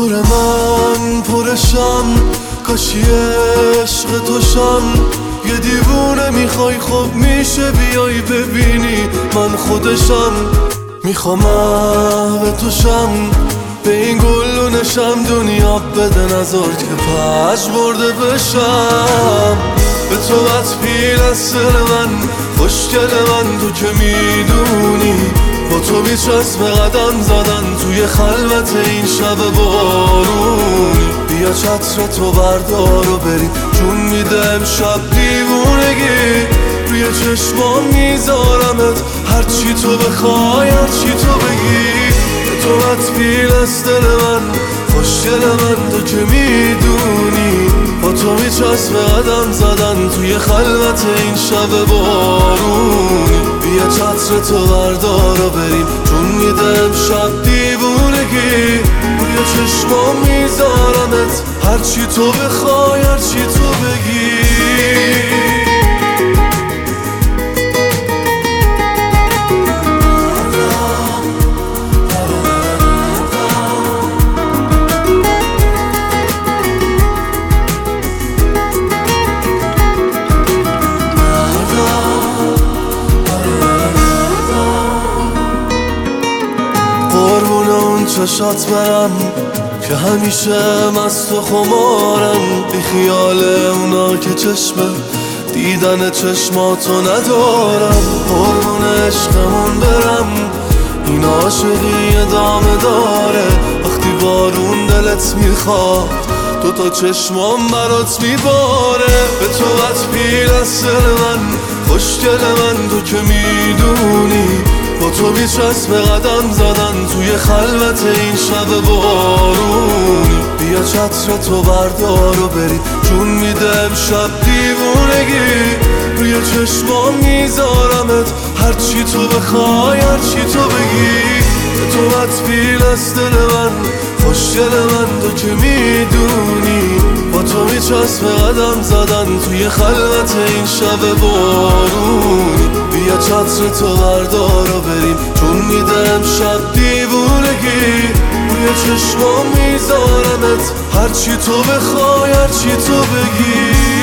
دور من پرشم، کاشی عشق توشم. یه دیوونه میخوای خب میشه بیای ببینی من خودشم. میخوام به توشم، به این گلونشم دنیا بده نذار که پش برده بشم. به تو پیل از سر من، خوشگل من تو که میدونی. با تو میچسب قدم زدن توی خلوت این شب بارونی. بیا چتر تو بردار و بریم چون میده امشب دیوونگی. روی چشمام میذارمت هرچی تو بخوای هرچی تو بگی. تو پیل از دل من، خوشگل من تو که میدونی. با تو میچسب قدم زدن توی خلوت این شب بارونی. بیا چتر تو بردار و بریم چون میده امشب دیوونگی. روی چشمام میذارمت هرچی تو بخوای هرچی تو بگی. قربون اون چشات برم که همیشه مست و خمارم. بی خیال اونا که چشم دیدن چشماتو ندارم. قربون عشقمون برم، این عاشقی ادامه داره. وقتی بارون دلت میخواد دوتا چشمام برات میباره. به تو پیل از سر من، خوشگل من تو که میدونی. با تو میچسب قدم زدن توی خلوت این شب بارونی. بیا چتر تو بردار و بریم چون میده امشب دیوونگی. روی چشمام میذارمت هرچی تو بخوای هرچی تو بگی. تو پیل از دل من، خوشگل من تو که میدونی. با تو میچسب قدم زدن توی خلوت این شب بارونی. بیا چتر تو بردار و بریم چون میده امشب دیوونگی. روی چشمام میذارمت هرچی تو بخوای هرچی تو بگی.